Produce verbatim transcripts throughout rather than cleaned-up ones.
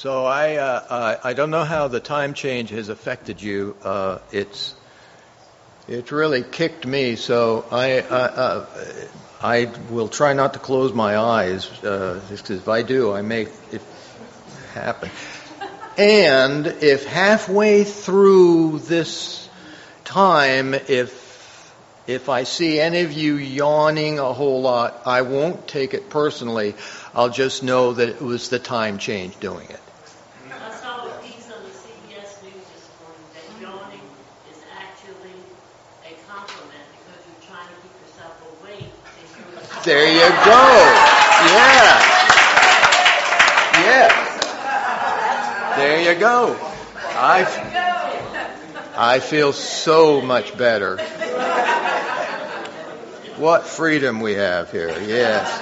So I, uh, I I don't know how the time change has affected you. Uh, it's it's really kicked me. So I uh, uh, I will try not to close my eyes, uh, because if I do, I make it happen. And if halfway through this time, if if I see any of you yawning a whole lot, I won't take it personally. I'll just know that it was the time change doing it. I saw a piece on the C B S News this morning that yawning is actually a compliment because you're trying to keep yourself awake. There you go. Yeah. Yes. There you go. I, I feel so much better. What freedom we have here. Yes.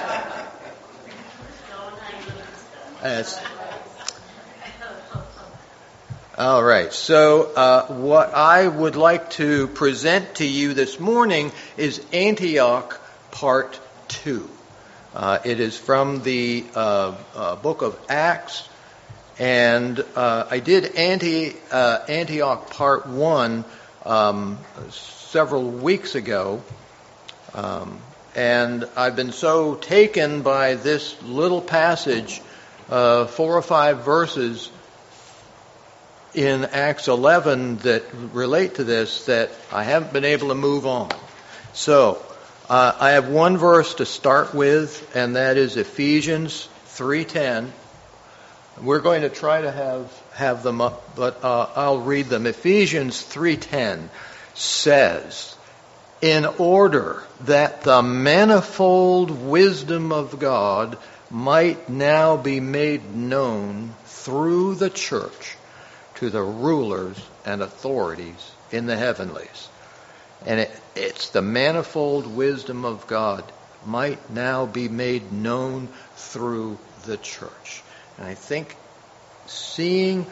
Yes. All right. So uh, what I would like to present to you this morning is Antioch Part two. Uh, it is from the uh, uh, book of Acts. And uh, I did Anti, uh, Antioch Part one um, several weeks ago. Um, and I've been so taken by this little passage, uh, four or five verses in Acts eleven that relate to this, that I haven't been able to move on. So uh, I have one verse to start with, and that is Ephesians three ten. We're going to try to have, have them up, but uh, I'll read them. Ephesians three ten says, "In order that the manifold wisdom of God might now be made known through the church to the rulers and authorities in the heavenlies." And it, it's the manifold wisdom of God might now be made known through the church. And I think seeing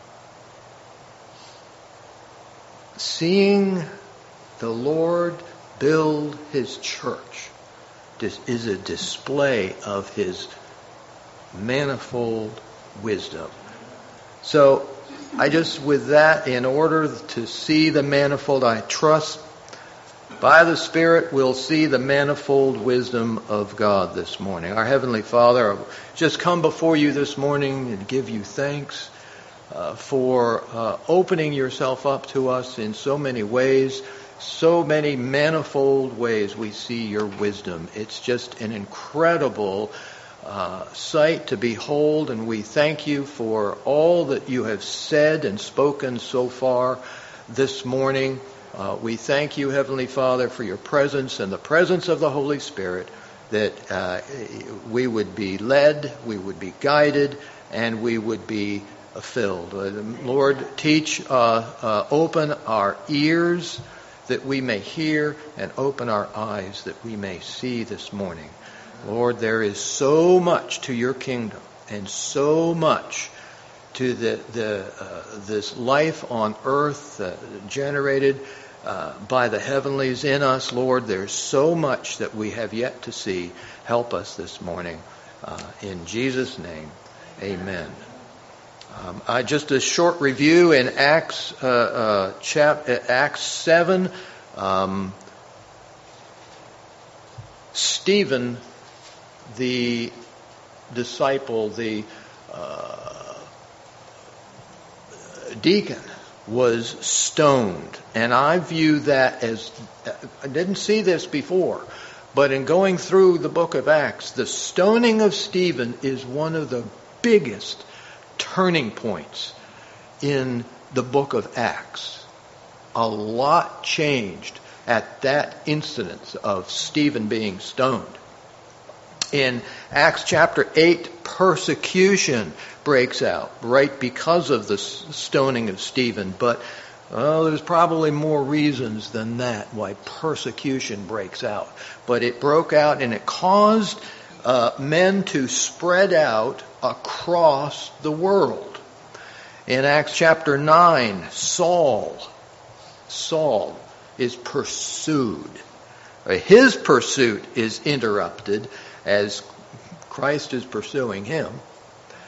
seeing the Lord build His church is a display of His manifold wisdom. So I just, with that, in order to see the manifold, I trust by the Spirit we'll see the manifold wisdom of God this morning. Our Heavenly Father, I just come before you this morning and give you thanks uh, for uh, opening yourself up to us in so many ways, so many manifold ways we see your wisdom. It's just an incredible uh, sight to behold, and we thank you for all that you have said and spoken so far this morning. Uh, we thank you, Heavenly Father, for your presence and the presence of the Holy Spirit, that uh, we would be led, we would be guided, and we would be uh, filled. Uh, Lord, teach, uh, uh, open our ears that we may hear, and open our eyes that we may see this morning. Lord, there is so much to your kingdom, and so much to the, the uh, this life on earth uh, generated Uh, by the heavenlies in us. Lord, there's so much that we have yet to see. Help us this morning. Uh, in Jesus' name, amen. Um, I, just a short review in Acts, uh, uh, chap, Acts seven. Um, Stephen, the disciple, the uh, deacon, was stoned. And I view that as, I didn't see this before, but in going through the book of Acts, the stoning of Stephen is one of the biggest turning points in the book of Acts. A lot changed at that incident of Stephen being stoned. In Acts chapter eight, persecution breaks out right because of the stoning of Stephen. But well, there's probably more reasons than that why persecution breaks out. But it broke out, and it caused uh, men to spread out across the world. In Acts chapter nine, Saul, Saul is pursued. His pursuit is interrupted as Christ is pursuing him.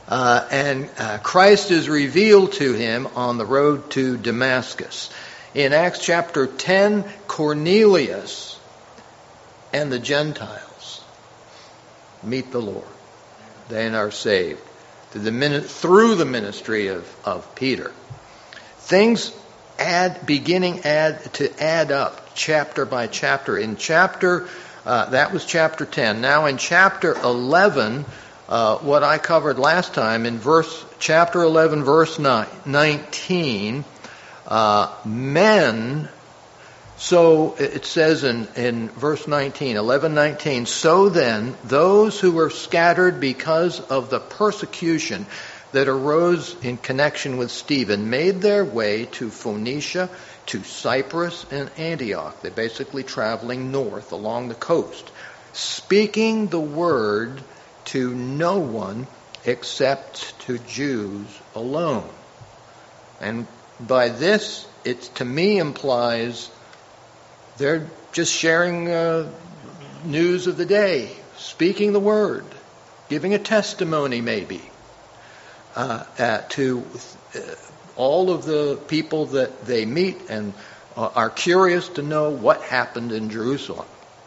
Uh, and uh, Christ is revealed to him on the road to Damascus. In Acts chapter ten, Cornelius and the Gentiles meet the Lord. They are saved through the, through the ministry of, of Peter. Things add, beginning add to add up chapter by chapter. In chapter, uh, that was chapter ten. Now in chapter eleven, uh, what I covered last time, in verse chapter eleven, verse nine, nineteen, uh, men. So it says in, in verse nineteen, eleven nineteen, so then those who were scattered because of the persecution that arose in connection with Stephen made their way to Phoenicia, to Cyprus, and Antioch. They're basically traveling north along the coast, speaking the word to no one except to Jews alone. And by this, it to me implies they're just sharing uh, news of the day, speaking the word, giving a testimony maybe uh, uh, to uh, all of the people that they meet and uh, are curious to know what happened in Jerusalem.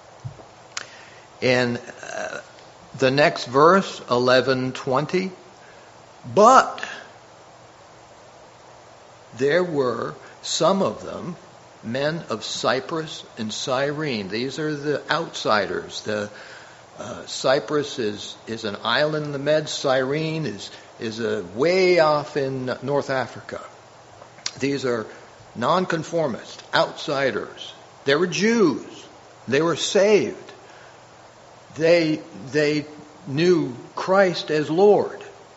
In uh, the next verse, eleven twenty, but there were some of them, men of Cyprus and Cyrene. These are the outsiders. The uh, Cyprus is is an island in the Med. Cyrene is is a way off in North Africa. These are nonconformists, outsiders. They were Jews. They were saved. They they knew Christ as Lord.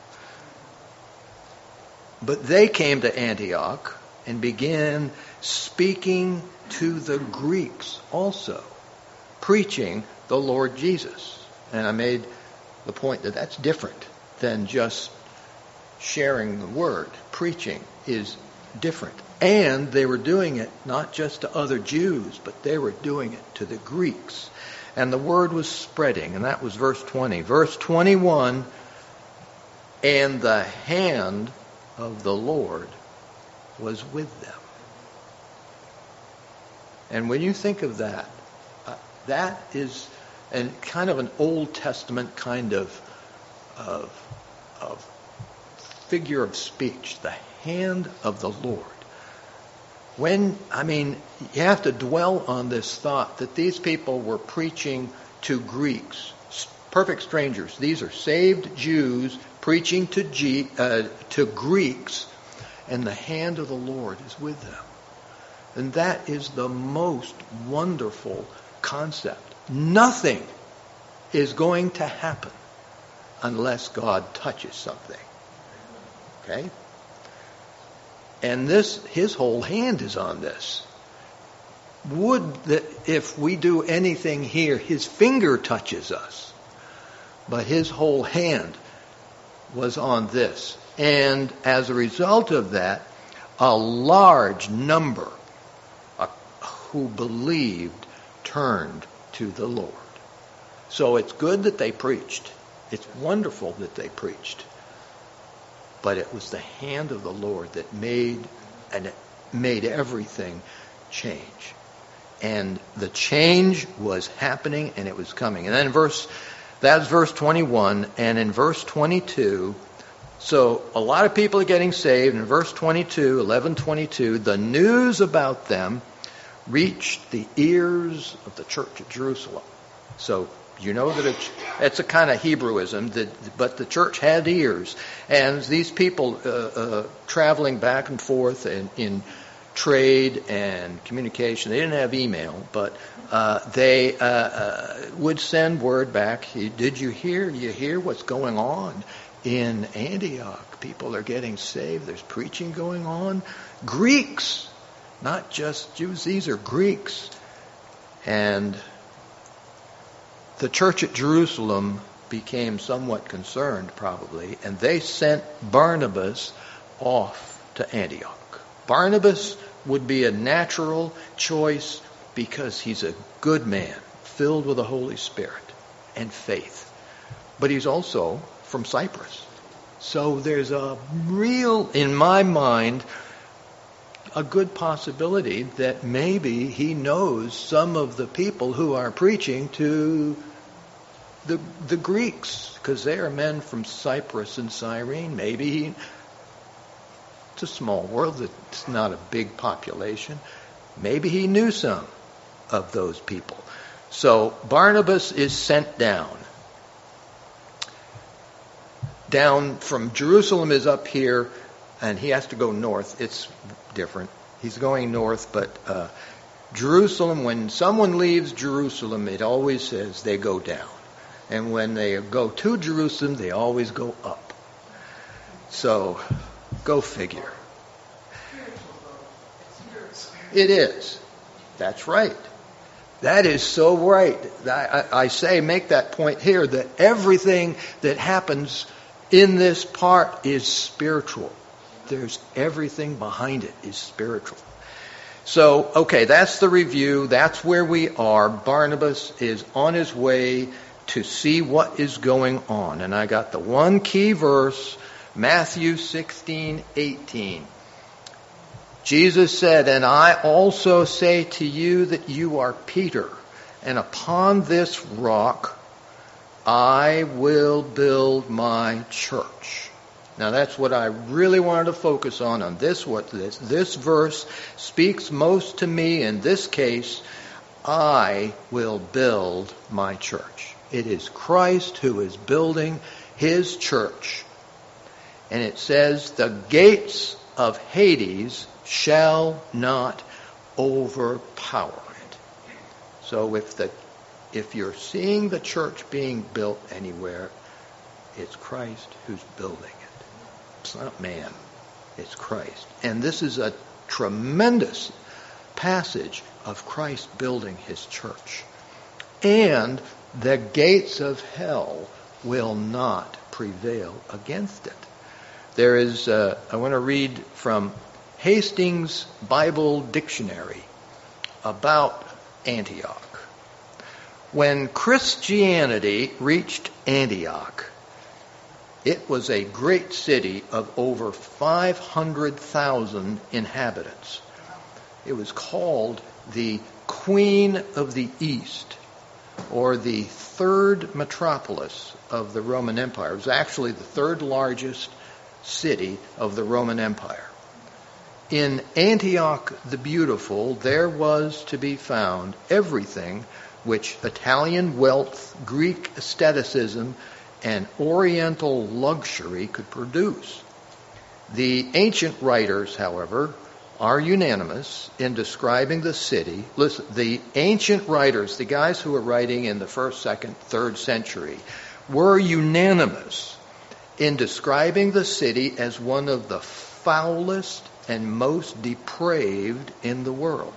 But they came to Antioch and began speaking to the Greeks also, preaching the Lord Jesus. And I made the point that that's different than just sharing the word. Preaching is different. And they were doing it not just to other Jews, but they were doing it to the Greeks. And the word was spreading, and that was verse twenty. Verse twenty-one, and the hand of the Lord was with them. And when you think of that, uh, that is an, kind of an Old Testament kind of, of, of figure of speech, the hand of the Lord. When, I mean, you have to dwell on this thought that these people were preaching to Greeks, perfect strangers. These are saved Jews preaching to, G, uh, to Greeks, and the hand of the Lord is with them. And that is the most wonderful concept. Nothing is going to happen unless God touches something. Okay? And this, his whole hand is on this. Would that if we do anything here, his finger touches us. But his whole hand was on this. And as a result of that, a large number uh, who believed turned to the Lord. So it's good that they preached. It's wonderful that they preached. But it was the hand of the Lord that made and it made everything change. And the change was happening and it was coming. And then in verse, that's verse twenty-one. And in verse twenty-two, so a lot of people are getting saved. In verse twenty-two, eleven twenty-two, the news about them reached the ears of the church at Jerusalem. So you know that it's, it's a kind of Hebrewism, that, but the church had ears. And these people uh, uh, traveling back and forth in, in trade and communication, they didn't have email, but uh, they uh, uh, would send word back, did you hear? You hear what's going on in Antioch? People are getting saved. There's preaching going on. Greeks, not just Jews. These are Greeks. And the church at Jerusalem became somewhat concerned, probably, and they sent Barnabas off to Antioch. Barnabas would be a natural choice because he's a good man, filled with the Holy Spirit and faith. But he's also from Cyprus. So there's a real, in my mind, a good possibility that maybe he knows some of the people who are preaching to the the Greeks, because they are men from Cyprus and Cyrene. Maybe he, it's a small world, it's not a big population. Maybe he knew some of those people. So Barnabas is sent down. Down from Jerusalem is up here, and he has to go north. It's different. He's going north, but uh, Jerusalem, when someone leaves Jerusalem, it always says they go down. And when they go to Jerusalem, they always go up. So, go figure. It is. That's right. That is so right. I, I say, make that point here, that everything that happens in this part is spiritual. There's everything behind it is spiritual. So, okay, that's the review. That's where we are. Barnabas is on his way to see what is going on. And I got the one key verse, Matthew sixteen eighteen. Jesus said, "And I also say to you that you are Peter, and upon this rock I will build my church." Now that's what I really wanted to focus on, on this, what this, this verse speaks most to me in this case. I will build my church. It is Christ who is building his church. And it says, the gates of Hades shall not overpower it. So if the if you're seeing the church being built anywhere, it's Christ who's building it. It's not man. It's Christ. And this is a tremendous passage of Christ building his church. And the gates of hell will not prevail against it. There is, uh, I want to read from Hastings Bible Dictionary about Antioch. When Christianity reached Antioch, it was a great city of over five hundred thousand inhabitants. It was called the Queen of the East, or the third metropolis of the Roman Empire. It was actually the third largest city of the Roman Empire. In Antioch the Beautiful, there was to be found everything which Italian wealth, Greek aestheticism, and Oriental luxury could produce. The ancient writers, however, are unanimous in describing the city. Listen, the ancient writers, the guys who were writing in the first, second, third century, were unanimous in describing the city as one of the foulest and most depraved in the world.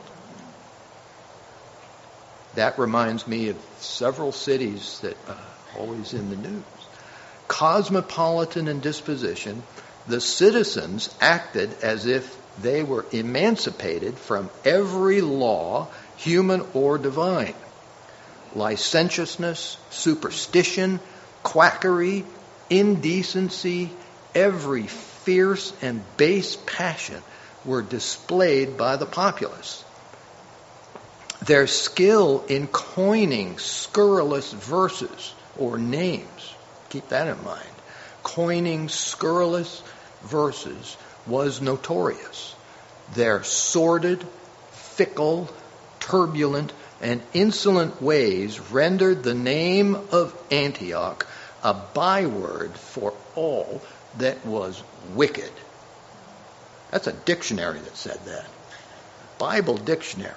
That reminds me of several cities that are always in the news. Cosmopolitan in disposition, the citizens acted as if they were emancipated from every law, human or divine. Licentiousness, superstition, quackery, indecency, every fierce and base passion were displayed by the populace. Their skill in coining scurrilous verses or names, keep that in mind, coining scurrilous verses was notorious. Their sordid, fickle, turbulent, and insolent ways rendered the name of Antioch a byword for all that was wicked. That's a dictionary that said that. Bible dictionary.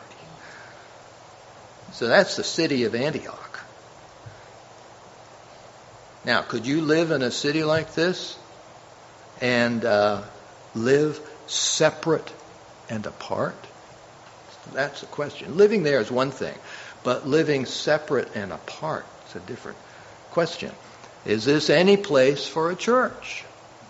So that's the city of Antioch. Now, could you live in a city like this and uh, live separate and apart? That's the question. Living there is one thing, but living separate and apart is a different question. Is this any place for a church?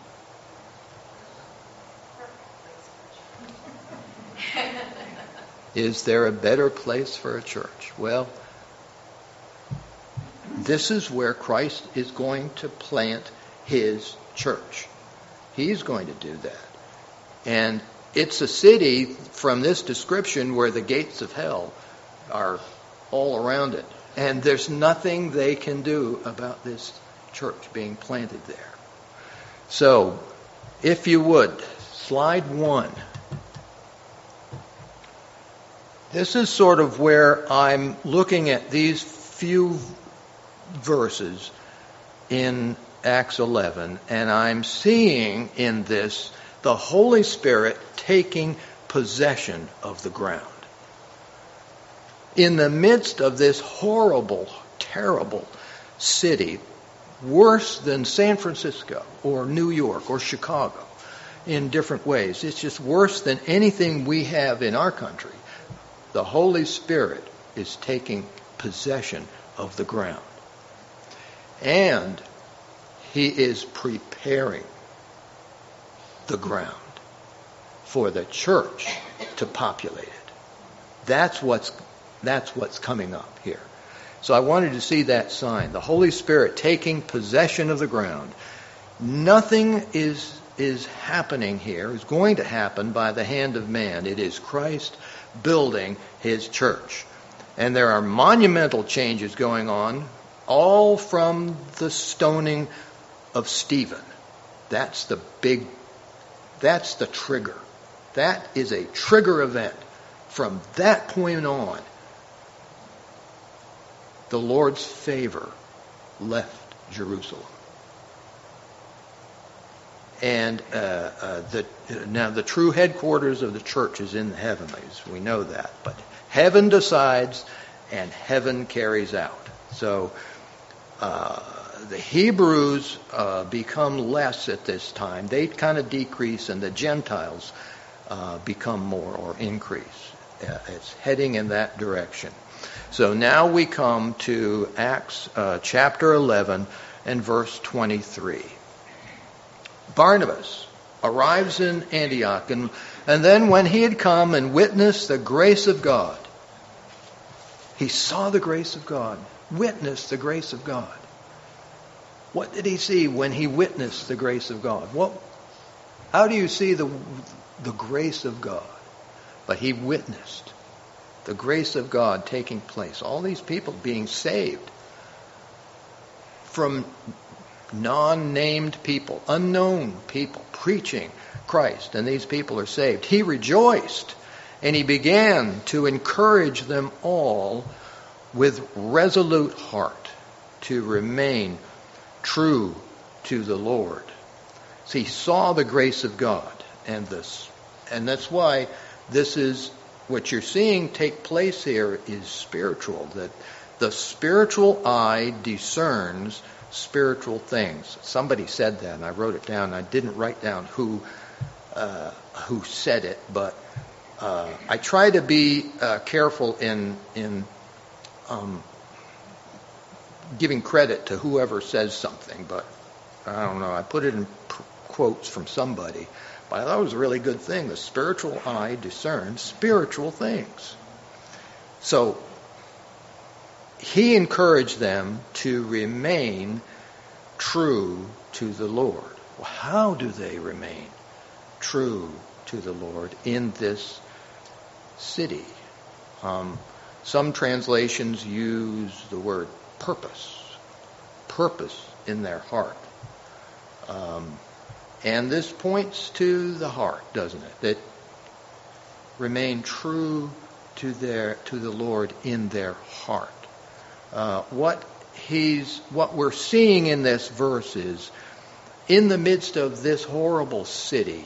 Is there a better place for a church? Well, this is where Christ is going to plant his church. He's going to do that. And it's a city from this description where the gates of hell are all around it. And there's nothing they can do about this church being planted there. So, if you would, slide one. This is sort of where I'm looking at these few verses in Acts eleven, and I'm seeing in this the Holy Spirit taking possession of the ground. In the midst of this horrible, terrible city, worse than San Francisco or New York or Chicago in different ways. It's just worse than anything we have in our country. The Holy Spirit is taking possession of the ground. And He is preparing the ground for the church to populate it. That's what's that's what's coming up here. So I wanted to see that sign. The Holy Spirit taking possession of the ground. Nothing is is happening here, is going to happen by the hand of man. It is Christ building His church. And there are monumental changes going on, all from the stoning of Stephen. That's the big, that's the trigger. That is a trigger event. From that point on, the Lord's favor left Jerusalem. And uh, uh, the, now the true headquarters of the church is in the heavenlies. We know that. But heaven decides and heaven carries out. So uh, the Hebrews uh, become less at this time. They kind of decrease, and the Gentiles uh, become more or increase. Uh, it's heading in that direction. So now we come to Acts uh, chapter eleven and verse twenty-three. Barnabas arrives in Antioch, and, and then when he had come and witnessed the grace of God, he saw the grace of God, witnessed the grace of God. What did he see when he witnessed the grace of God? What? How do you see the the grace of God? But he witnessed the grace of God taking place. All these people being saved from non-named people, unknown people, preaching Christ, and these people are saved. He rejoiced, and he began to encourage them all with resolute heart to remain true to the Lord. So he saw the grace of God, and this, and that's why this is what you're seeing take place here is spiritual. That the spiritual eye discerns spiritual things. Somebody said that, and I wrote it down. I didn't write down who uh, who said it, but uh, I try to be uh, careful in in um, giving credit to whoever says something. But I don't know. I put it in pr- quotes from somebody. But I thought it was a really good thing. The spiritual eye discerns spiritual things. So he encouraged them to remain true to the Lord. Well, how do they remain true to the Lord in this city? Um, some translations use the word purpose. Purpose in their heart. Um, and this points to the heart, doesn't it? That remain true to their to the Lord in their heart. Uh, what he's what we're seeing in this verse is, in the midst of this horrible city,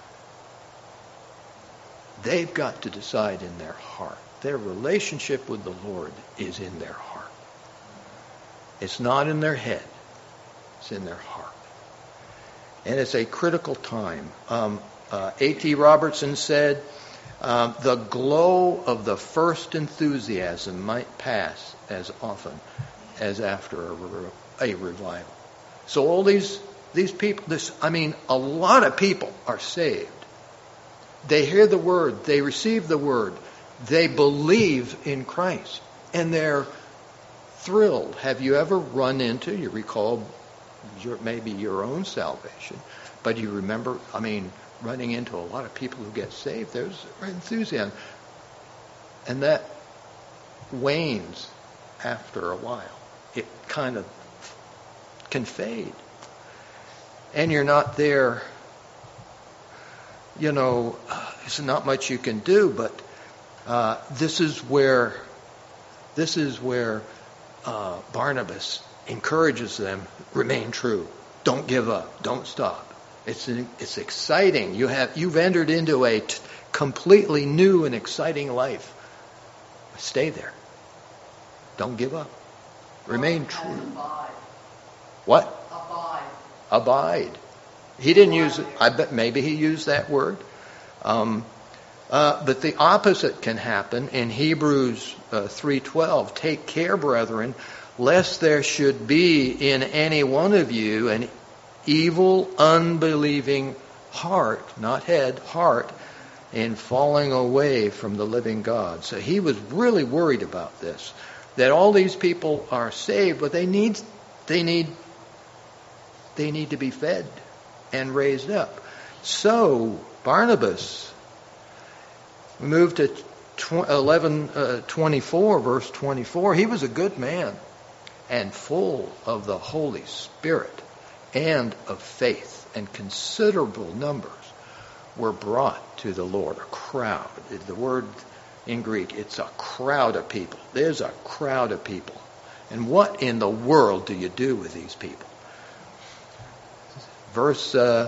they've got to decide in their heart. Their relationship with the Lord is in their heart. It's not in their head. It's in their heart. And it's a critical time. Um, uh, A T Robertson said, uh, the glow of the first enthusiasm might pass as often as after a, re- a revival. So all these these people, this I mean, a lot of people are saved. They hear the word, they receive the word, they believe in Christ, and they're thrilled. Have you ever run into, you recall your, maybe your own salvation, but you remember, I mean, running into a lot of people who get saved, there's enthusiasm. And that wanes after a while. It kind of can fade. And you're not there, you know, there's not much you can do, but uh, this is where, this is where uh, Barnabas encourages them, remain true. Don't give up. Don't stop. It's it's exciting. You have you've entered into a t- completely new and exciting life. Stay there. Don't give up. Remain true. Abide. What? Abide. Abide. He didn't use it. I bet maybe he used that word. Um, uh, but the opposite can happen in Hebrews uh, three twelve. Take care, brethren, lest there should be in any one of you an evil, unbelieving heart, not head, heart, in falling away from the living God. So he was really worried about this, that all these people are saved, but they need, they need, they need to be fed and raised up. So Barnabas moved to eleven twenty-four, verse twenty-four. He was a good man and full of the Holy Spirit and of faith, and considerable numbers were brought to the Lord. A crowd. The word in Greek, it's a crowd of people. There's a crowd of people. And what in the world do you do with these people? Verse, uh,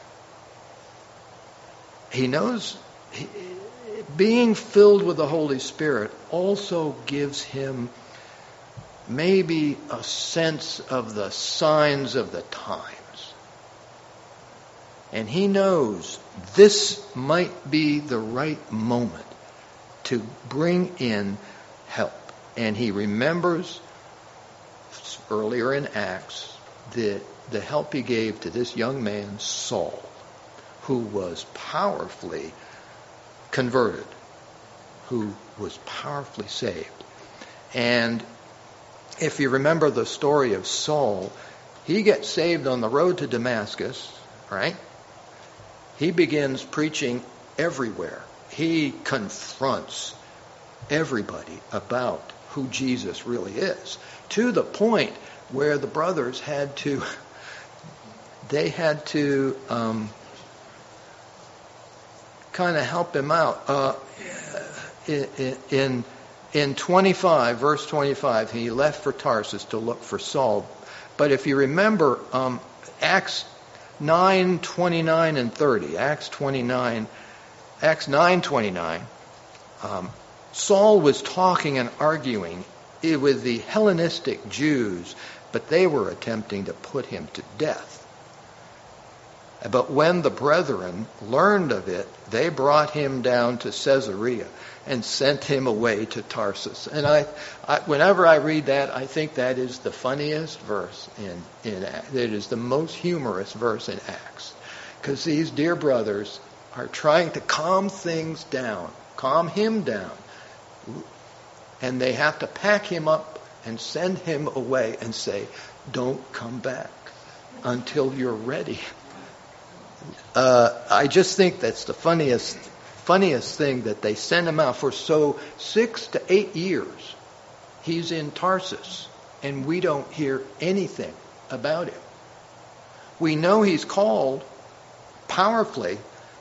he knows, he, being filled with the Holy Spirit also gives him maybe a sense of the signs of the times. And he knows this might be the right moment to bring in help. And he remembers earlier in Acts the, the help he gave to this young man, Saul, who was powerfully converted, who was powerfully saved. And if you remember the story of Saul, he gets saved on the road to Damascus, right? He begins preaching everywhere. He confronts everybody about who Jesus really is, to the point where the brothers had to, they had to um, kind of help him out. Uh, in, in In twenty-five, verse twenty-five, he left for Tarsus to look for Saul. But if you remember, um, Acts nine, twenty-nine, and thirty, Acts twenty-nine, Acts nine, twenty-nine, um, Saul was talking and arguing with the Hellenistic Jews, but they were attempting to put him to death. But when the brethren learned of it, they brought him down to Caesarea and sent him away to Tarsus. And I, I, whenever I read that, I think that is the funniest verse in, in Acts. It is the most humorous verse in Acts. Because these dear brothers are trying to calm things down, calm him down. And they have to pack him up and send him away and say, don't come back until you're ready. Uh, I just think that's the funniest funniest thing, that they send him out for so six to eight years. He's in Tarsus, and we don't hear anything about him. We know he's called powerfully,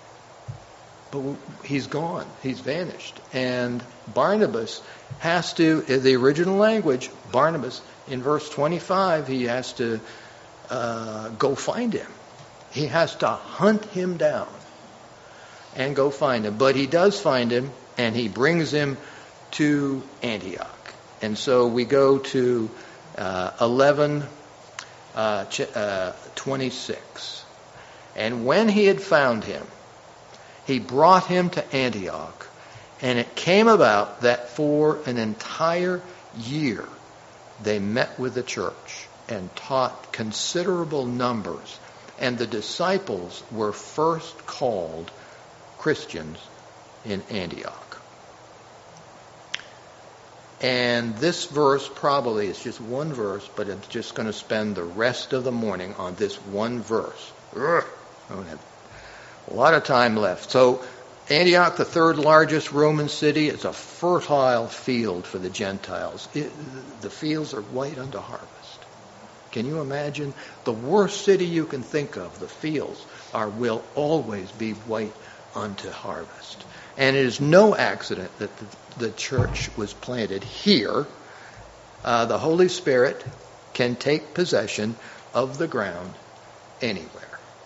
but he's gone. He's vanished. And Barnabas has to, in the original language, Barnabas, in verse twenty-five, he has to uh, go find him. He has to hunt him down and go find him. But he does find him, and he brings him to Antioch. And so we go to uh, eleven uh, uh, twenty-six. And when he had found him, he brought him to Antioch. And it came about that for an entire year they met with the church and taught considerable numbers. And the disciples were first called Christians in Antioch. And this verse probably is just one verse, but I'm just going to spend the rest of the morning on this one verse. Ugh, I don't have a lot of time left. So Antioch, the third largest Roman city, is a fertile field for the Gentiles. It, the fields are white unto harvest. Can you imagine? The worst city you can think of, the fields, are will always be white unto harvest. And it is no accident that the, the church was planted here. Uh, the Holy Spirit can take possession of the ground anywhere.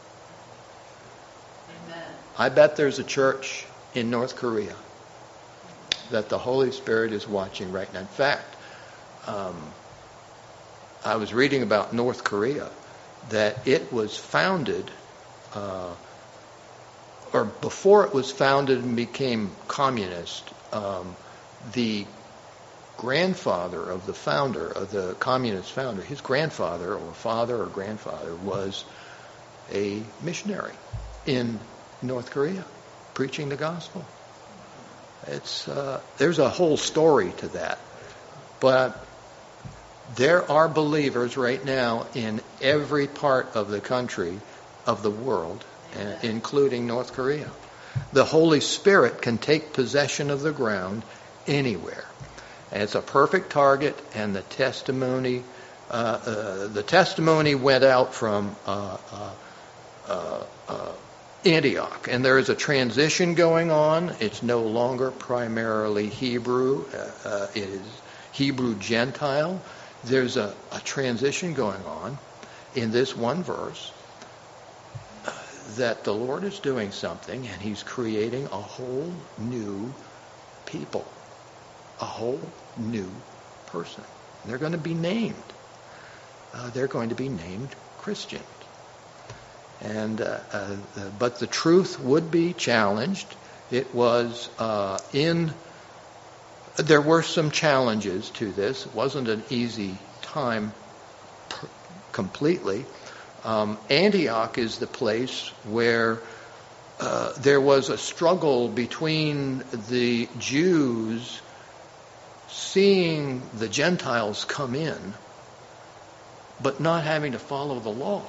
Amen. I bet there's a church in North Korea that the Holy Spirit is watching right now. In fact, um, I was reading about North Korea, that it was founded, uh, or before it was founded and became communist, um, the grandfather of the founder, of the communist founder, his grandfather or father or grandfather was a missionary in North Korea, preaching the gospel. It's uh, there's a whole story to that, but there are believers right now in every part of the country, of the world, uh, including North Korea. The Holy Spirit can take possession of the ground anywhere. And it's a perfect target, and the testimony uh, uh, the testimony went out from uh, uh, uh, uh, Antioch. And there is a transition going on. It's no longer primarily Hebrew. Uh, uh, it is Hebrew Gentile. There's a, a transition going on in this one verse uh, that the Lord is doing something, and He's creating a whole new people, a whole new person. They're going to be named. Uh, they're going to be named Christians. And uh, uh, but the truth would be challenged. It was uh, in. There were some challenges to this. It wasn't an easy time per- completely. Um, Antioch is the place where uh, there was a struggle between the Jews seeing the Gentiles come in, but not having to follow the law.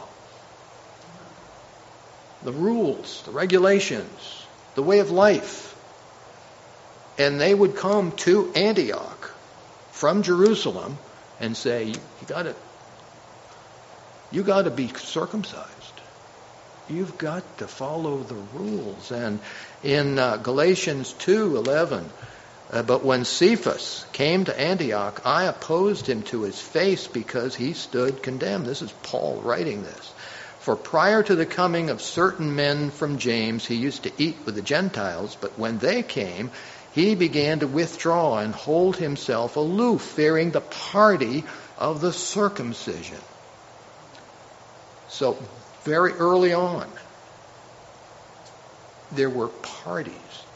The rules, the regulations, the way of life. And they would come to Antioch from Jerusalem and say, you got to you got to be circumcised. You've got to follow the rules. And in uh, Galatians two eleven, uh, but when Cephas came to Antioch, I opposed him to his face because he stood condemned. This is Paul writing this. For prior to the coming of certain men from James, he used to eat with the Gentiles, but when they came, he began to withdraw and hold himself aloof, fearing the party of the circumcision. So, very early on, there were parties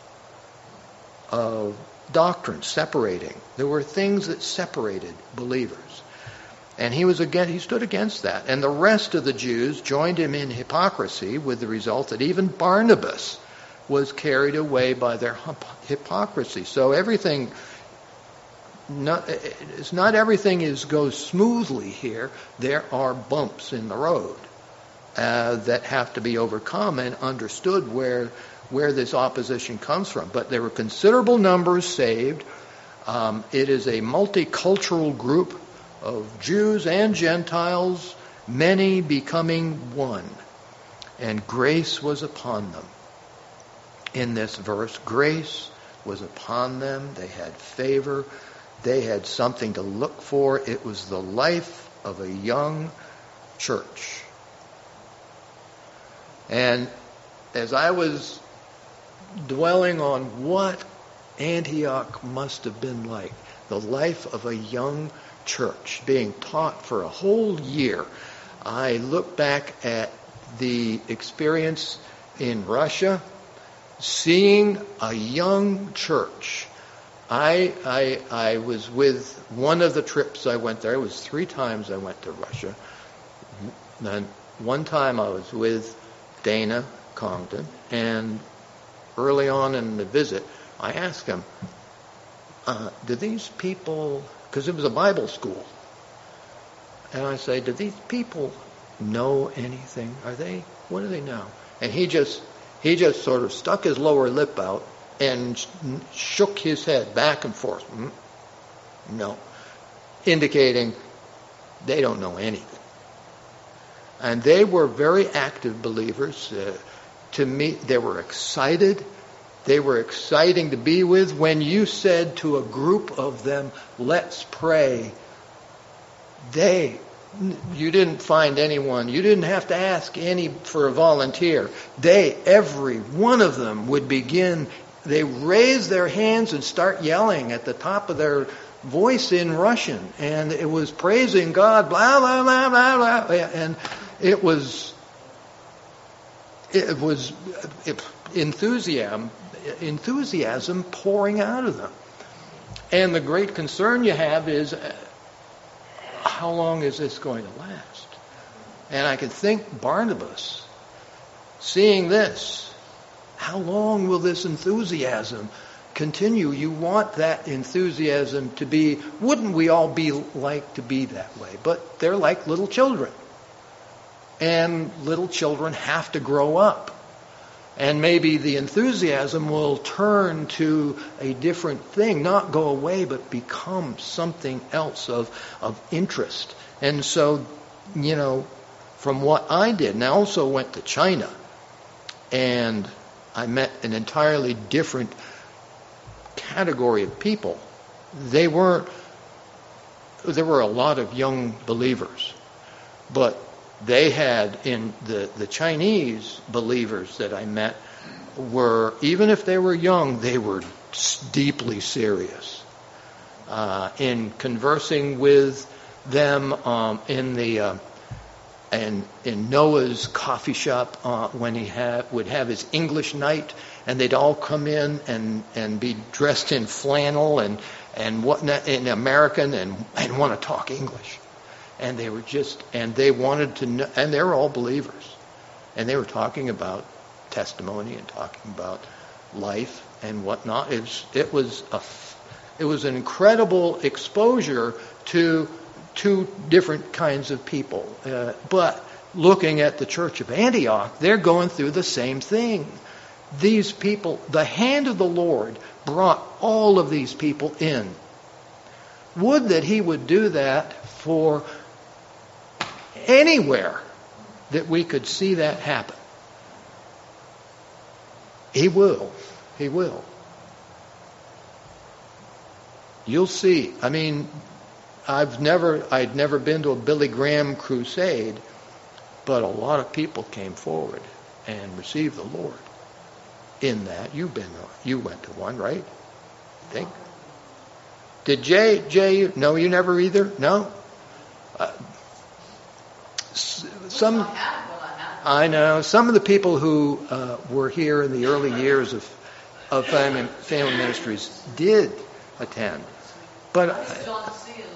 of doctrine separating. There were things that separated believers. And he was again, he stood against that. And the rest of the Jews joined him in hypocrisy, with the result that even Barnabas was carried away by their hypocrisy. So everything, not, it's not everything is goes smoothly here. There are bumps in the road uh, that have to be overcome and understood where where this opposition comes from. But there were considerable numbers saved. Um, it is a multicultural group of Jews and Gentiles, many becoming one. And grace was upon them. In this verse, grace was upon them. They had favor. They had something to look for. It was the life of a young church. And as I was dwelling on what Antioch must have been like, the life of a young church being taught for a whole year, I look back at the experience in Russia, seeing a young church. I, I, I was with one of the trips I went there. It was three times I went to Russia. And one time I was with Dana Congdon, and early on in the visit, I asked him, uh, do these people, because it was a Bible school, and I say, do these people know anything? Are they, what do they know? And he just, he just sort of stuck his lower lip out and sh- shook his head back and forth. Mm, no. Indicating they don't know anything. And they were very active believers. Uh, to me, they were excited. They were exciting to be with. When you said to a group of them, let's pray, they, you didn't find anyone. You didn't have to ask any for a volunteer. They, every one of them would begin, they raise their hands and start yelling at the top of their voice in Russian. And it was praising God, blah, blah, blah, blah, blah. And it was, it was enthusiasm, enthusiasm pouring out of them. And the great concern you have is, how long is this going to last? And I can think Barnabas, seeing this, how long will this enthusiasm continue? You want that enthusiasm to be, wouldn't we all be like to be that way? But they're like little children. And little children have to grow up. And maybe the enthusiasm will turn to a different thing, not go away, but become something else of, of interest. And so, you know, from what I did, and I also went to China, and I met an entirely different category of people. They weren't, there were a lot of young believers, but they had, in the, the Chinese believers that I met were, even if they were young, they were deeply serious. Uh, in conversing with them um, in the uh, and in Noah's coffee shop uh, when he had, would have his English night, and they'd all come in and, and be dressed in flannel and and whatnot, in American, and and want to talk English. And they were just, and they wanted to know, and they were all believers. And they were talking about testimony and talking about life and whatnot. It was, it was, a, it was an incredible exposure to two different kinds of people. Uh, but looking at the Church of Antioch, they're going through the same thing. These people, the hand of the Lord brought all of these people in. Would that he would do that for anywhere that we could see that happen. He will. He will. You'll see. I mean, I've never, I'd never been to a Billy Graham crusade, but a lot of people came forward and received the Lord in that. You've been, you went to one, right? I think. Did Jay, Jay, no, you never either? No? Uh, some, I know, some of the people who uh, were here in the early years of, of family, family ministries did attend. But, uh,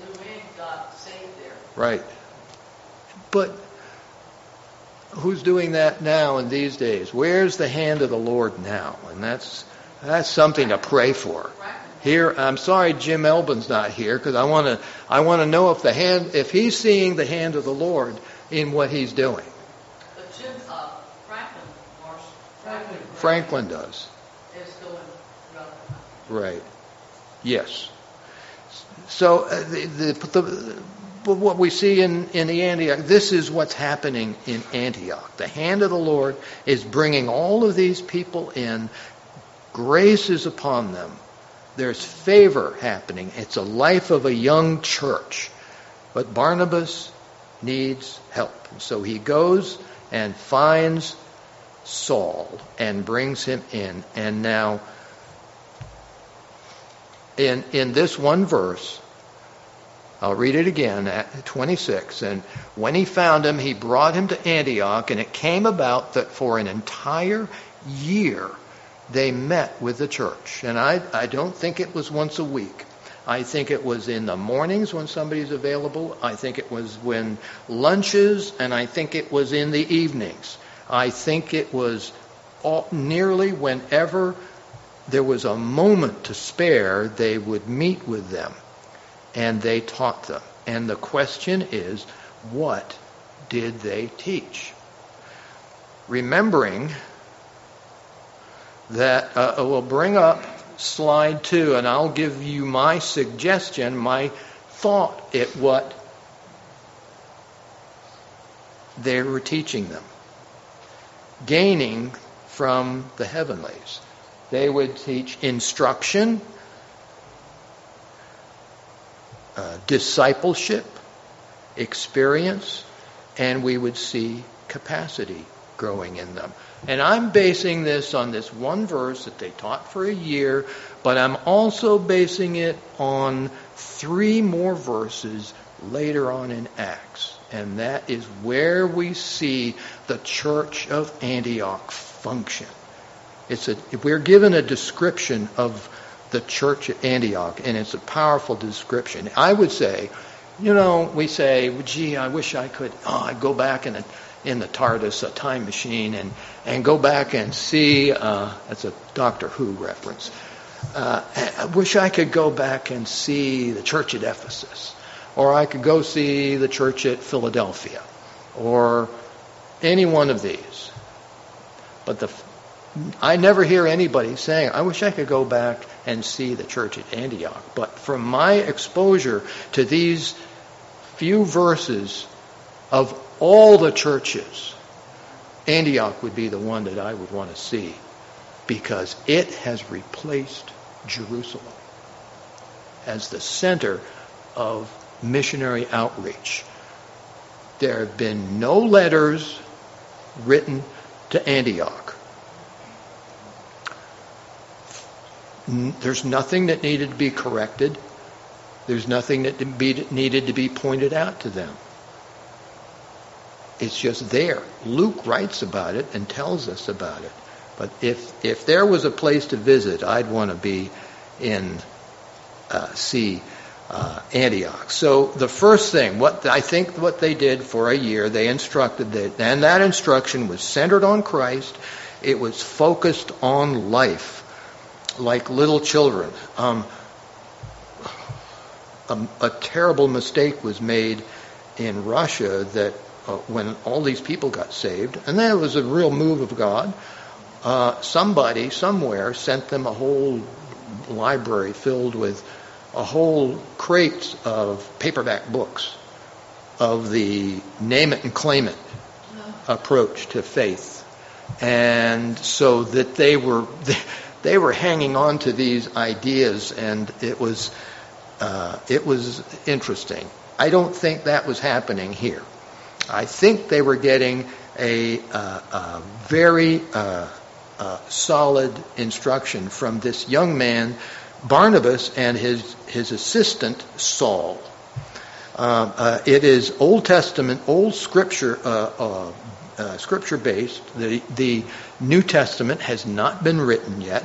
right. But who's doing that now in these days? Where's the hand of the Lord now? And that's that's something to pray for. Here, I'm sorry Jim Elbin's not here, because I want to I want to know if the hand if he's seeing the hand of the Lord in what he's doing. But Jim uh, Franklin, Marsh, Franklin, Franklin does. Is going throughout the country. Right. Yes. So uh, the, the, the what we see in, in the Antioch, this is what's happening in Antioch. The hand of the Lord is bringing all of these people in. Grace is upon them. There's favor happening. It's a life of a young church. But Barnabas needs help. And so he goes and finds Saul and brings him in. And now, in, in this one verse, I'll read it again at twenty-six. And when he found him, he brought him to Antioch, and it came about that for an entire year they met with the church. And I, I don't think it was once a week. I think it was in the mornings when somebody's available. I think it was when lunches, and I think it was in the evenings. I think it was all, nearly whenever there was a moment to spare, they would meet with them and they taught them. And the question is, what did they teach? Remembering that, uh, we'll bring up slide two, and I'll give you my suggestion, my thought at what they were teaching them, gaining from the heavenlies. They would teach instruction, uh, discipleship, experience, and we would see capacity growing in them. And I'm basing this on this one verse that they taught for a year, but I'm also basing it on three more verses later on in Acts. And that is where we see the church of Antioch function. It's a, we're given a description of the church at Antioch, and it's a powerful description. I would say, you know, we say, well, gee, I wish I could, oh, I'd go back in, a, in the TARDIS, a time machine, and, and go back and see, uh, that's a Doctor Who reference. Uh, I wish I could go back and see the church at Ephesus, or I could go see the church at Philadelphia, or any one of these. But the I never hear anybody saying, I wish I could go back and see the church at Antioch. But from my exposure to these few verses of all the churches, Antioch would be the one that I would want to see, because it has replaced Jerusalem as the center of missionary outreach. There have been no letters written to Antioch. There's nothing that needed to be corrected. There's nothing that needed to be pointed out to them. It's just there. Luke writes about it and tells us about it. But if if there was a place to visit, I'd want to be in uh, see uh, Antioch. So the first thing, what I think what they did for a year, they instructed that, and that instruction was centered on Christ. It was focused on life. Like little children. Um, a, a terrible mistake was made in Russia that uh, when all these people got saved, and that was a real move of God, uh, somebody somewhere sent them a whole library filled with a whole crate of paperback books of the name it and claim it approach to faith. And so that they were... They, They were hanging on to these ideas, and it was uh, it was interesting. I don't think that was happening here. I think they were getting a, uh, a very uh, uh, solid instruction from this young man, Barnabas, and his his assistant Saul. Uh, uh, it is Old Testament, Old Scripture. Uh, uh, Uh, Scripture-based. The, the New Testament has not been written yet.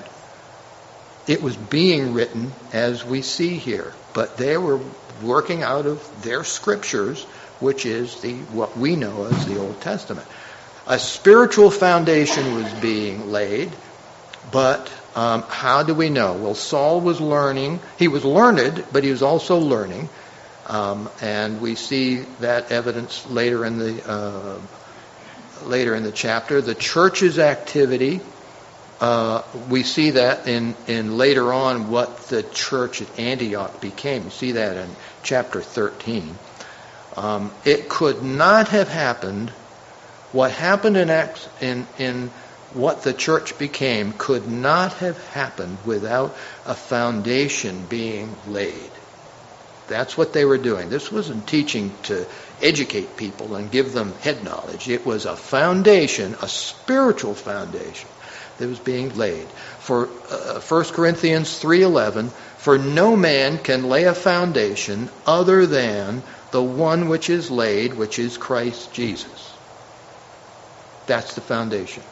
It was being written as we see here. But they were working out of their Scriptures, which is the what we know as the Old Testament. A spiritual foundation was being laid, but um, how do we know? Well, Saul was learning. He was learned, but he was also learning. Um, and we see that evidence later in the uh, later in the chapter. The church's activity, uh, we see that in, in later on what the church at Antioch became. You see that in chapter thirteen. Um, it could not have happened, what happened in Acts, in, in what the church became could not have happened without a foundation being laid. That's what they were doing. This wasn't teaching to educate people and give them head knowledge. It was a foundation, a spiritual foundation that was being laid. For uh, First Corinthians three eleven, for no man can lay a foundation other than the one which is laid, which is Christ Jesus. That's the foundation.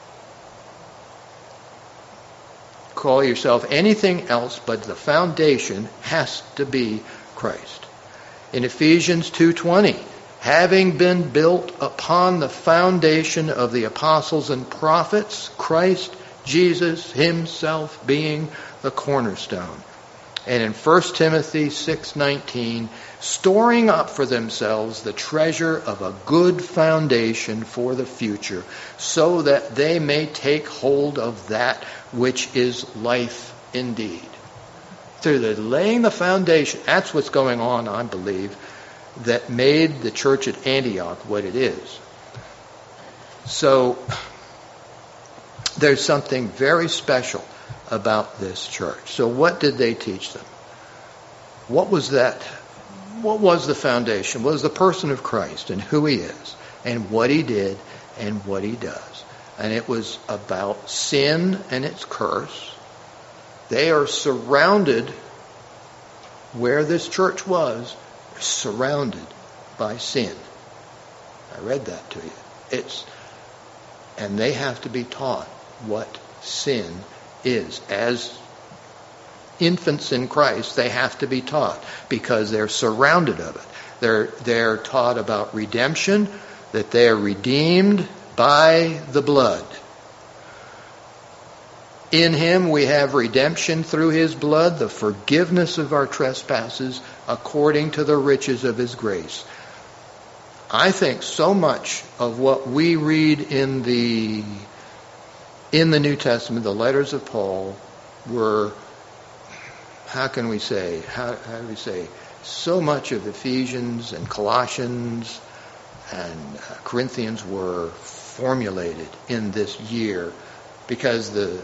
Call yourself anything else, but the foundation has to be Christ. In Ephesians two twenty, having been built upon the foundation of the apostles and prophets, Christ Jesus himself being the cornerstone. And in First Timothy six nineteen, storing up for themselves the treasure of a good foundation for the future, so that they may take hold of that which is life indeed. So they're laying the foundation. That's what's going on, I believe, that made the church at Antioch what it is. So there's something very special about this church. So what did they teach them? What was that? What was the foundation? What was the person of Christ and who he is and what he did and what he does? And it was about sin and its curse. They are surrounded, where this church was, surrounded by sin. I read that to you. It's, and they have to be taught what sin is. As infants in Christ, they have to be taught because they're surrounded of it. They're, they're taught about redemption, that they are redeemed by the blood. In him we have redemption through his blood, the forgiveness of our trespasses according to the riches of his grace. I think so much of what we read in the in the New Testament, the letters of Paul, were, how can we say, how, how do we say, so much of Ephesians and Colossians and Corinthians were formulated in this year because the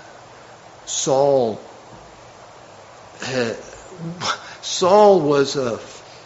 Saul uh, Saul was a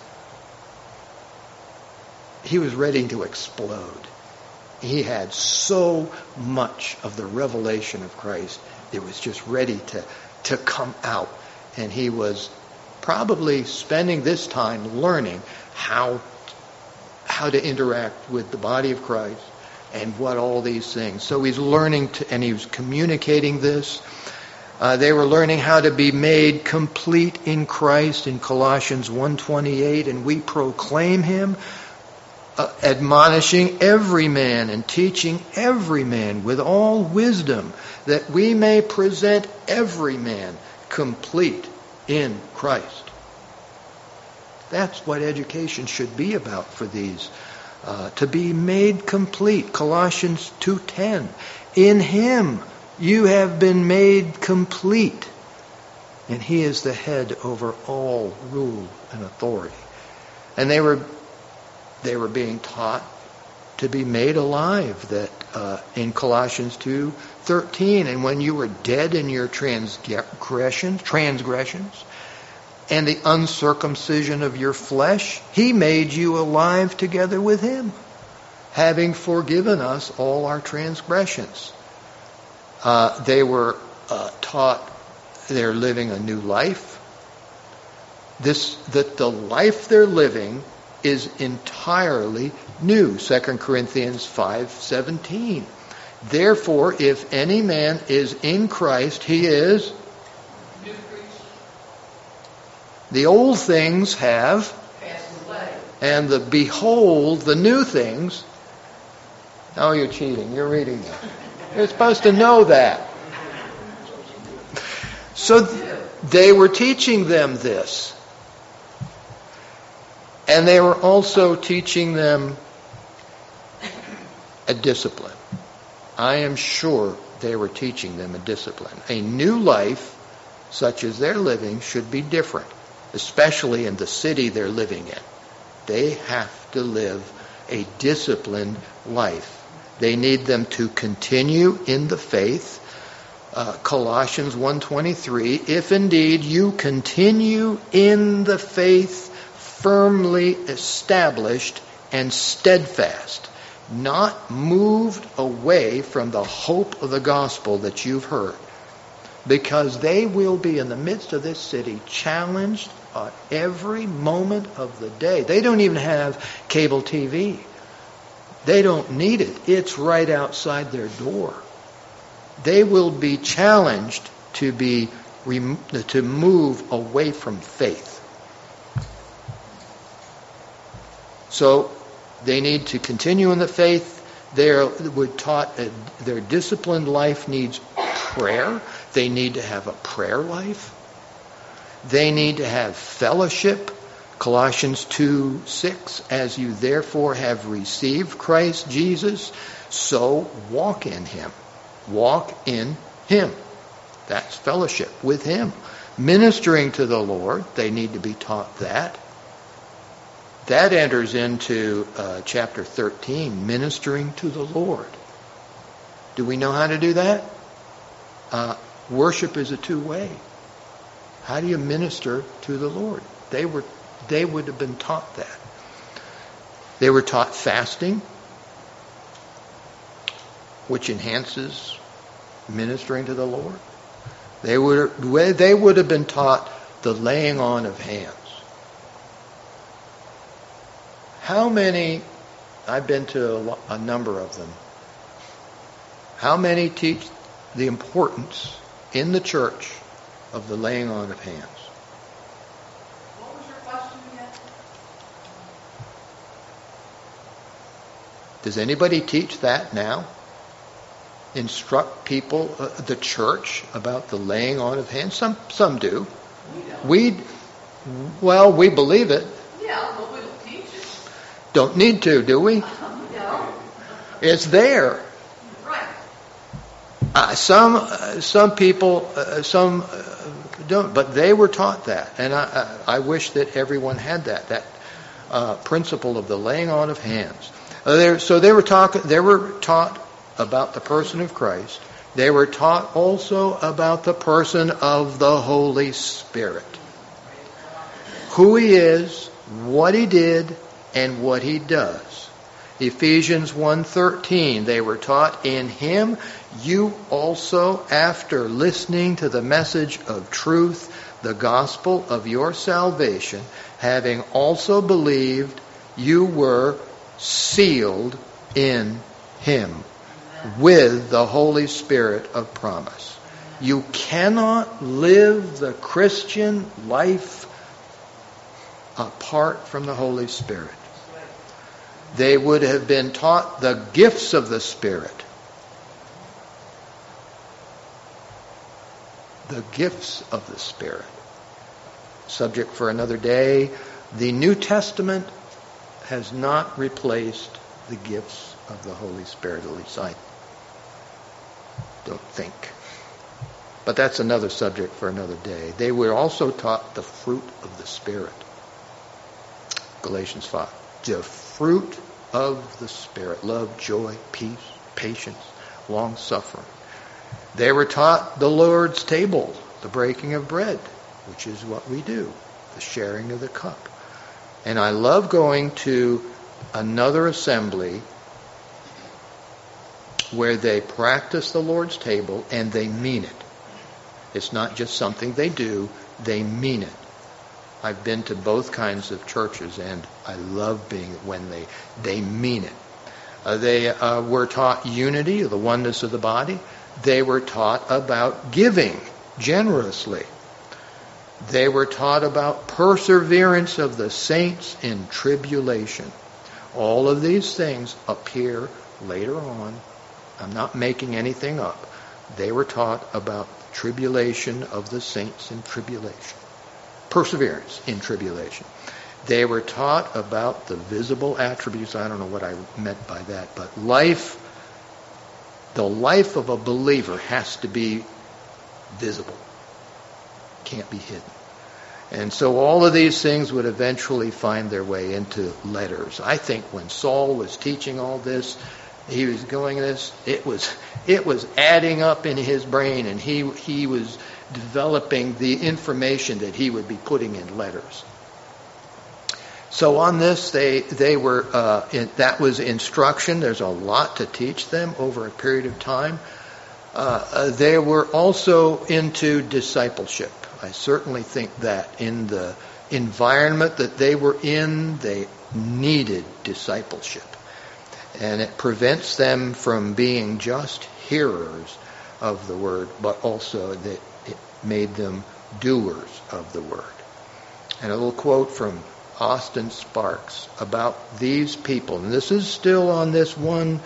he was ready to explode. He had so much of the revelation of Christ. It was just ready to, to come out. And he was probably spending this time learning how, how to interact with the body of Christ and what all these things. So he's learning to, and he was communicating this. Uh, they were learning how to be made complete in Christ in Colossians one twenty-eight, and we proclaim him, Uh, admonishing every man and teaching every man with all wisdom, that we may present every man complete in Christ. That's what education should be about for these. Uh, to be made complete. Colossians two ten. In him you have been made complete. And he is the head over all rule and authority. And they were They were being taught to be made alive, that uh, in Colossians two thirteen, and when you were dead in your transgressions, transgressions and the uncircumcision of your flesh, he made you alive together with him, having forgiven us all our transgressions. Uh, they were uh, taught they're living a new life. This that the life they're living is entirely new. Second Corinthians five seventeen. Therefore, if any man is in Christ, he is new creature. The old things have passed away, and the behold, the new things. Oh, you're cheating. You're reading that. You're supposed to know that. So they were teaching them this. And they were also teaching them a discipline. I am sure they were teaching them a discipline. A new life, such as they're living, should be different, especially in the city they're living in. They have to live a disciplined life. They need them to continue in the faith. Uh, Colossians one twenty-three, if indeed you continue in the faith, firmly established and steadfast, not moved away from the hope of the gospel that you've heard. Because they will be in the midst of this city challenged at every moment of the day. They don't even have cable T V. They don't need it. It's right outside their door. They will be challenged to be to move away from faith. So they need to continue in the faith. They're we're taught uh, their disciplined life needs prayer. They need to have a prayer life. They need to have fellowship. Colossians two six, as you therefore have received Christ Jesus, so walk in him. Walk in him. That's fellowship with him. Ministering to the Lord, they need to be taught that. That enters into uh, chapter thirteen, ministering to the Lord. Do we know how to do that? Uh, worship is a two-way. How do you minister to the Lord? They were, they would have been taught that. They were taught fasting, which enhances ministering to the Lord. They would, they would have been taught the laying on of hands. How many, I've been to a, a number of them, how many teach the importance in the church of the laying on of hands? What was your question again? Does anybody teach that now? Instruct people, uh, the church, about the laying on of hands? Some some do. We don't. We, well, we believe it. Yeah, but we don't teach it. Don't need to, do we? No. It's there. Right. Uh, some uh, some people, uh, some uh, don't, but they were taught that, and I I, I wish that everyone had that that uh, principle of the laying on of hands. Uh, there, so they were talking. They were taught about the person of Christ. They were taught also about the person of the Holy Spirit. Who he is, what he did, and what he does. Ephesians one thirteen, they were taught, in him you also, after listening to the message of truth, the gospel of your salvation, having also believed, you were sealed in him with the Holy Spirit of promise. You cannot live the Christian life apart from the Holy Spirit. They would have been taught the gifts of the Spirit. The gifts of the Spirit. Subject for another day. The New Testament has not replaced the gifts of the Holy Spirit, at least I don't think. But that's another subject for another day. They were also taught the fruit of the Spirit. Galatians five. The fruit of the Spirit. Love, joy, peace, patience, long-suffering. They were taught the Lord's table, the breaking of bread, which is what we do, the sharing of the cup. And I love going to another assembly where they practice the Lord's table and they mean it. It's not just something they do, they mean it. I've been to both kinds of churches, and I love being when they they mean it. Uh, they uh, were taught unity, the oneness of the body. They were taught about giving generously. They were taught about perseverance of the saints in tribulation. All of these things appear later on. I'm not making anything up. They were taught about tribulation of the saints in tribulation. Perseverance in tribulation. They were taught about the visible attributes. I don't know what I meant by that, but life, the life of a believer has to be visible. Can't be hidden. And so all of these things would eventually find their way into letters. I think when Saul was teaching all this, he was going this, it was it was adding up in his brain, and he he was developing the information that he would be putting in letters. So on this, they they were uh, in, that was instruction. There's a lot to teach them over a period of time. Uh, uh, they were also into discipleship. I certainly think that in the environment that they were in, they needed discipleship. And it prevents them from being just hearers of the word, but also that it made them doers of the word. And a little quote from Austin Sparks about these people. And this is still on this one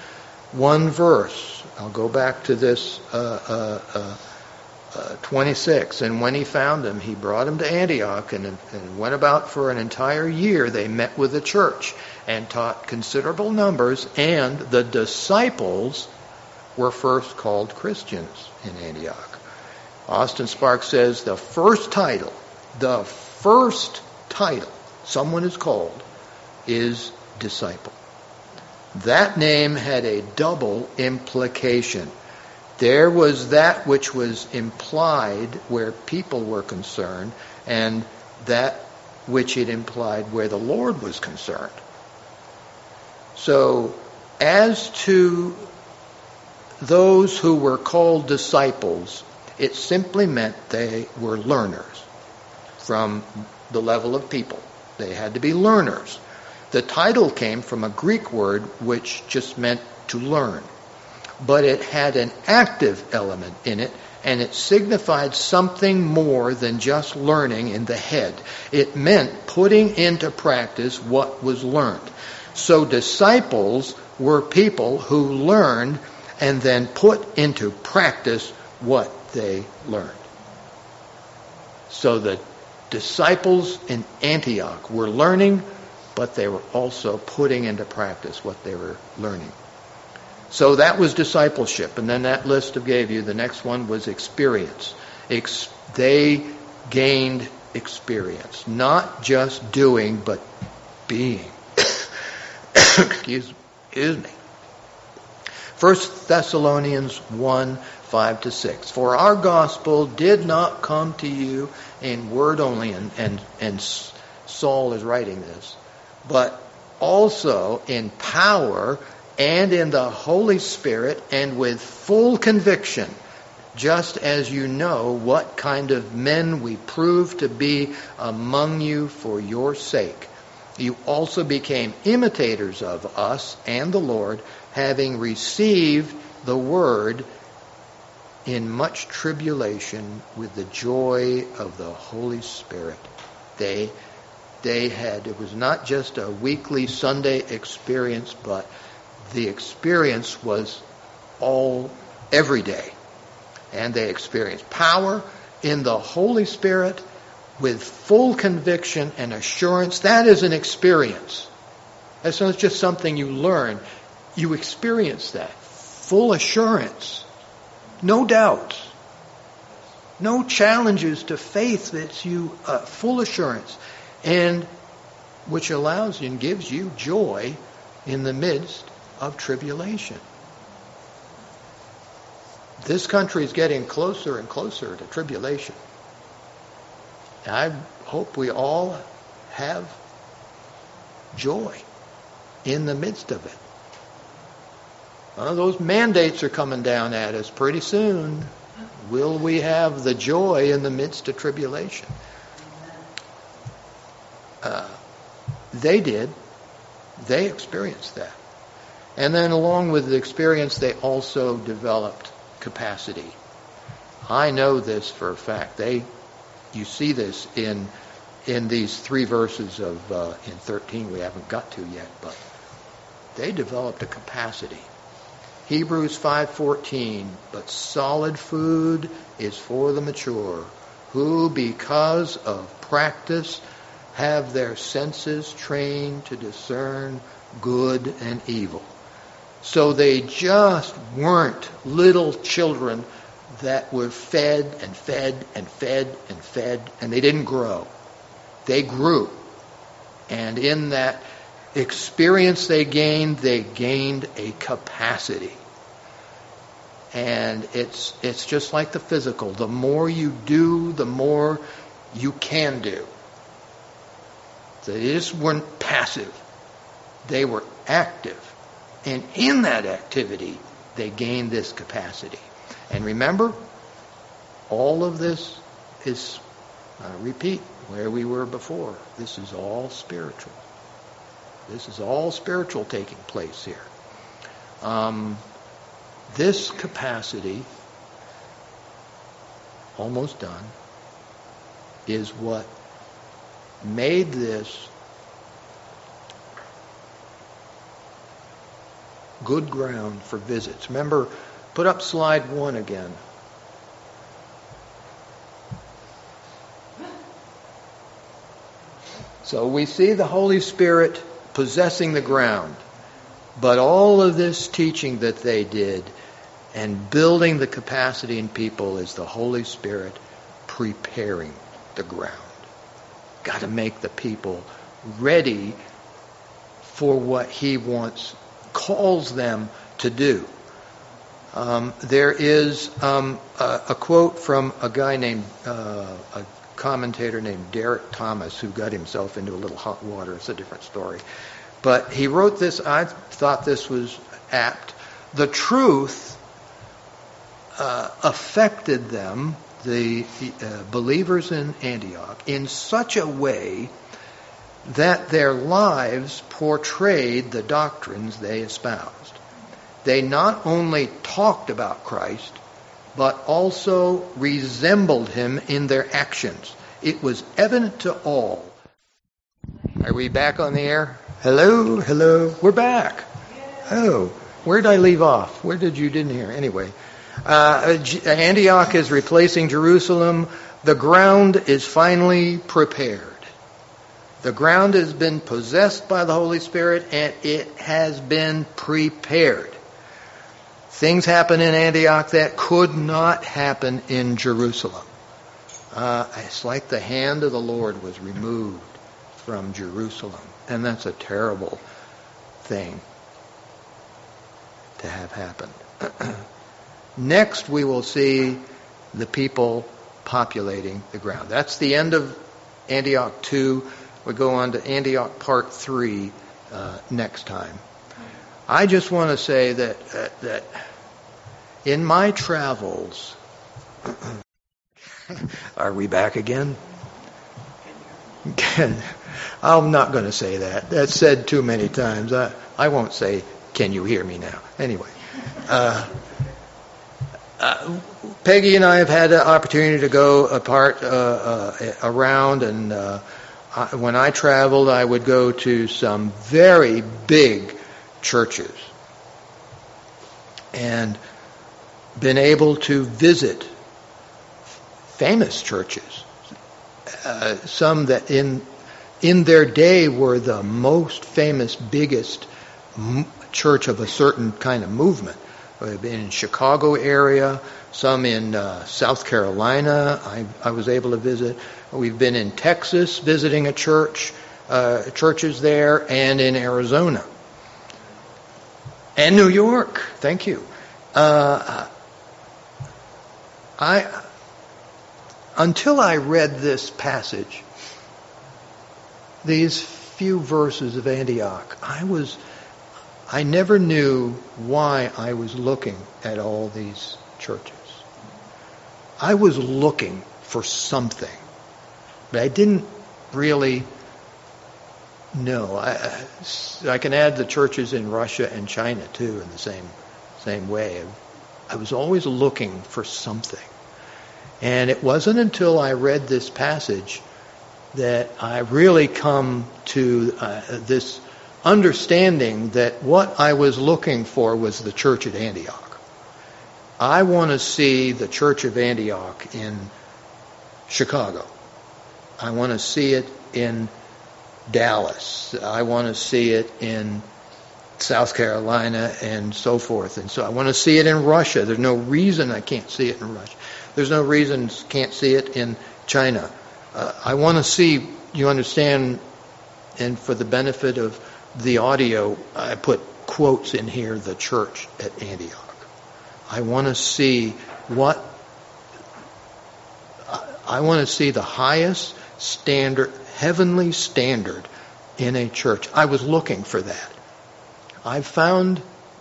one verse. I'll go back to this uh, uh, uh, uh, twenty-six. And when he found them, he brought them to Antioch and, and went about for an entire year. They met with the church and taught considerable numbers, and the disciples were first called Christians in Antioch. Austin Sparks says the first title, the first title someone is called is disciple. That name had a double implication. There was that which was implied where people were concerned, and that which it implied where the Lord was concerned. So, as to those who were called disciples, it simply meant they were learners from the level of people. They had to be learners. The title came from a Greek word which just meant to learn. But it had an active element in it, and it signified something more than just learning in the head. It meant putting into practice what was learned. So disciples were people who learned and then put into practice what they learned. So the disciples in Antioch were learning, but they were also putting into practice what they were learning. So that was discipleship. And then that list I gave you, the next one was experience. Ex- they gained experience. Not just doing, but being. excuse, excuse me. First Thessalonians one, five to six. For our gospel did not come to you in word only, and, and, and Saul is writing this, but also in power and in the Holy Spirit and with full conviction, just as you know what kind of men we proved to be among you for your sake. You also became imitators of us and the Lord, having received the word in much tribulation with the joy of the Holy Spirit. They, they had, it was not just a weekly Sunday experience, but the experience was all, every day. And they experienced power in the Holy Spirit with full conviction and assurance. That is an experience. That's not just something you learn. You experience that. Full assurance. No doubts. No challenges to faith. It's you uh, full assurance. And which allows you and gives you joy in the midst of tribulation. This country is getting closer and closer to tribulation. I hope we all have joy in the midst of it. One of those mandates are coming down at us pretty soon. Will we have the joy in the midst of tribulation? Uh, they did. They experienced that. And then along with the experience, they also developed capacity. I know this for a fact. They, you see this in in these three verses of uh, in thirteen we haven't got to yet, but they developed a capacity. Hebrews five fourteen, but solid food is for the mature, who because of practice have their senses trained to discern good and evil. So they just weren't little children that were fed and fed and fed and fed, and they didn't grow. They grew. And in that experience they gained, they gained a capacity. And it's it's just like the physical. The more you do, the more you can do. They just weren't passive. They were active. And in that activity, they gained this capacity. And remember, all of this is, uh, repeat, where we were before. This is all spiritual. This is all spiritual taking place here. Um, this capacity, almost done, is what made this good ground for visits. Remember, put up slide one again. So we see the Holy Spirit possessing the ground. But all of this teaching that they did and building the capacity in people is the Holy Spirit preparing the ground. Got to make the people ready for what He wants, calls them to do. Um, there is um, a, a quote from a guy named, uh, a commentator named Derek Thomas, who got himself into a little hot water. It's a different story. But he wrote this, I thought this was apt. The truth uh, affected them, the uh, believers in Antioch, in such a way that their lives portrayed the doctrines they espoused. They not only talked about Christ, but also resembled Him in their actions. It was evident to all. Are we back on the air? Hello, hello. We're back. Oh, where did I leave off? Where did you didn't hear? Anyway, uh, Antioch is replacing Jerusalem. The ground is finally prepared. The ground has been possessed by the Holy Spirit, and it has been prepared. Things happen in Antioch that could not happen in Jerusalem. Uh, it's like the hand of the Lord was removed from Jerusalem. And that's a terrible thing to have happened. Next, we will see the people populating the ground. That's the end of Antioch two. We go on to Antioch part three uh, next time. I just want to say that uh, that in my travels, are we back again? I'm not going to say that. That's said too many times. I, I won't say, can you hear me now? Anyway, uh, uh, Peggy and I have had an opportunity to go apart uh, uh, around, and uh, I, when I traveled, I would go to some very big churches and been able to visit famous churches, uh, some that in in their day were the most famous, biggest m- church of a certain kind of movement. We've been in Chicago area, some in uh, South Carolina. I, I was able to visit. We've been in Texas visiting a church, uh, churches there, and in Arizona. And New York. Thank you. Uh, I until I read this passage, these few verses of Antioch, I was, I never knew why I was looking at all these churches. I was looking for something, but I didn't really know. I, I can add the churches in Russia and China too in the same same way. I was always looking for something. And it wasn't until I read this passage that I really come to uh, this understanding that what I was looking for was the church at Antioch. I want to see the church of Antioch in Chicago. I want to see it in Dallas. I want to see it in South Carolina and so forth. And so I want to see it in Russia. There's no reason I can't see it in Russia. There's no reason I can't see it in China. Uh, I want to see, you understand, and for the benefit of the audio, I put quotes in here, the church at Antioch. I want to see what, I want to see the highest standard, heavenly standard in a church. I was looking for that. I found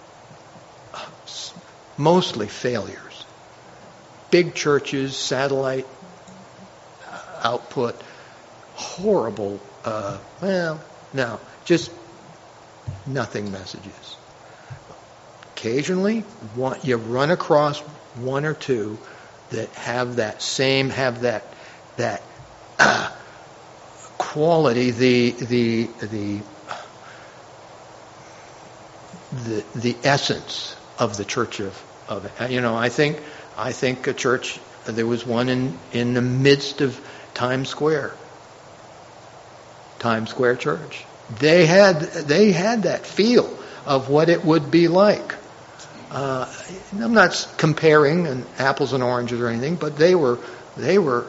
mostly failures. Big churches, satellite output, horrible, uh, well, no, just nothing messages. Occasionally, one, you run across one or two that have that same, have that that uh, quality, the the the the the essence of the church of, of you know, I think I think a church, there was one in, in the midst of Times Square. Times Square Church. They had they had that feel of what it would be like. Uh, I'm not comparing an apples and oranges or anything, but they were they were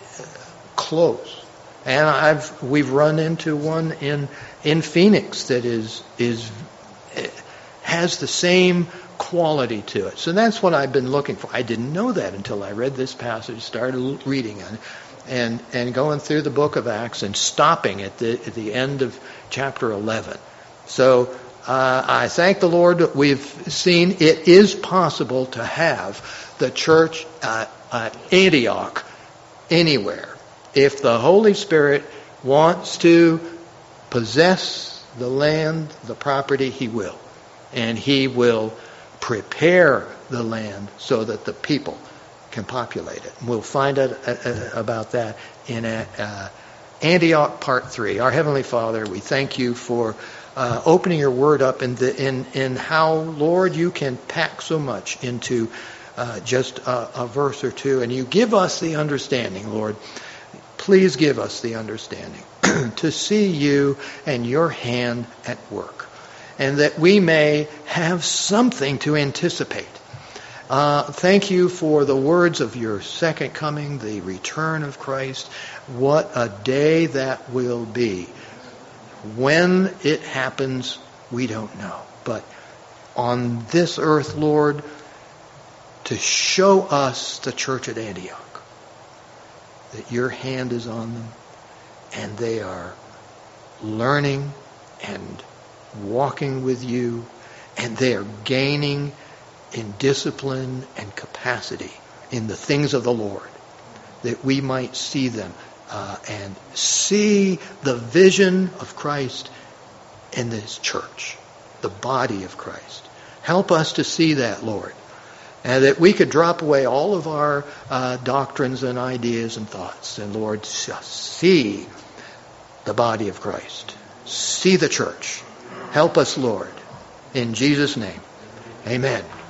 close. And I've we've run into one in in Phoenix that is is has the same quality to it. So that's what I've been looking for. I didn't know that until I read this passage, started reading it, and and going through the book of Acts and stopping at the at the end of chapter eleven. So uh, I thank the Lord that we've seen it is possible to have the church at, at Antioch anywhere. If the Holy Spirit wants to possess the land, the property, He will. And He will prepare the land so that the people can populate it. And we'll find out about that in uh, Antioch Part three. Our Heavenly Father, we thank You for uh, opening Your Word up in, the, in, in how, Lord, You can pack so much into uh, just a, a verse or two. And You give us the understanding, Lord. Please give us the understanding to see You and Your hand at work, and that we may have something to anticipate. Uh, thank You for the words of Your second coming, the return of Christ. What a day that will be. When it happens, we don't know. But on this earth, Lord, to show us the church at Antioch, that Your hand is on them, and they are learning and walking with You, and they are gaining in discipline and capacity in the things of the Lord, that we might see them uh, and see the vision of Christ in this church, the body of Christ. Help us to see that, Lord. And that we could drop away all of our uh, doctrines and ideas and thoughts. And Lord, see the body of Christ. See the church. Help us, Lord. In Jesus' name, amen.